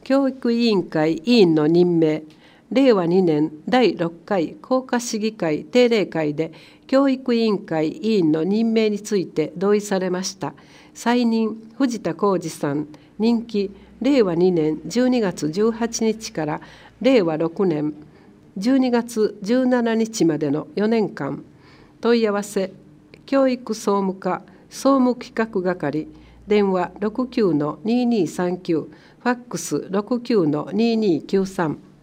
教育委員会委員の任命、令和2年第6回校歌市議会定例会で教育委員会委員の任命について同意されました。再任、藤田浩二さん、任期、令和2年12月18日から令和6年12月17日までの4年間。問い合わせ、教育総務課総務企画係、電話69-2239、ファックス69-2293。